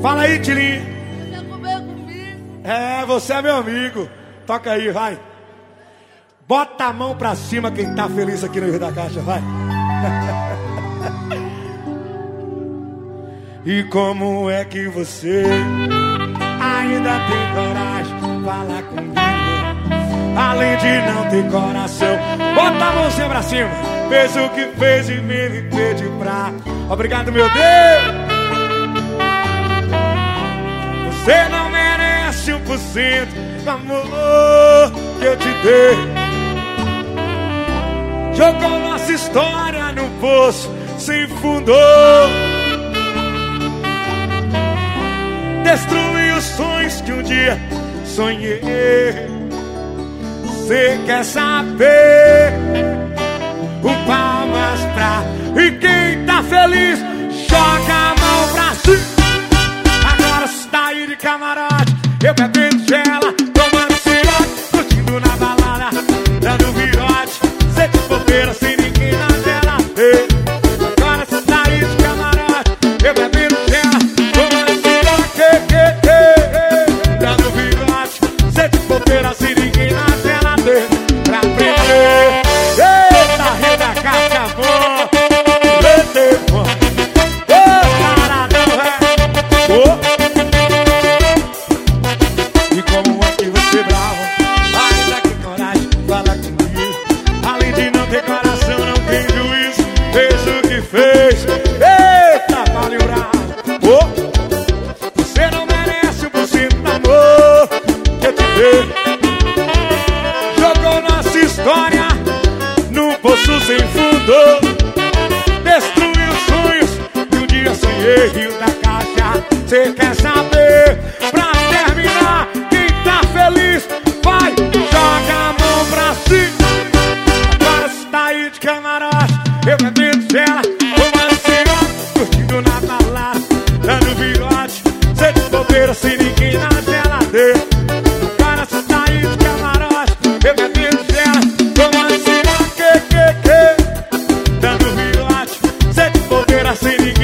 Fala aí, Tilinho. Você quer comer comigo? É, você é meu amigo. Toca aí, vai. Bota a mão pra cima quem tá feliz aqui no Rio da Caixa, vai. E como é que você ainda tem coragem de falar comigo? Além de não ter coração, bota a mãozinha pra cima. Fez o que fez e me pediu pra... Obrigado, meu Deus. Você não merece 1% do amor que eu te dei. Jogou nossa história no poço sem fundo. Destruiu os sonhos que um dia sonhei. Você quer saber? O palmas pra... E quem tá feliz, joga a mão pra cima. Agora você tá aí de camarote, eu bebendo gela, tomando cirote, curtindo na balada, dando virote. Cê de bobeira sem ninguém na tela. Ei, agora você tá aí de camarote, eu bebendo gela, tomando cirote, dando virote. Cê de bobeira sem ninguém na tela. Pra aprender. Eita, Rio da Caixa, amor. E como é que você bravo? Ainda que coragem, fala comigo. Além de não ter coração, não tem juízo. Fez o que fez. Eita, vale o bravo. Você não merece 1% do amor que eu te dei. Jogou nossa história num poço sem fundo. Destruiu sonhos que um dia sonhei. Rio da Caixa, cê quer saber? Pra terminar, quem tá feliz, vai, joga a mão pra cima. Agora cê tá aí de camarote, eu bebendo gela, tomando cirote, curtindo na balada, dando virote. Cê de bobeira sem ninguém na geladeira. Agora cê tá aí de camarote, eu bebendo gela, tomando cirote, dando virote. Cê de bobeira sem ninguém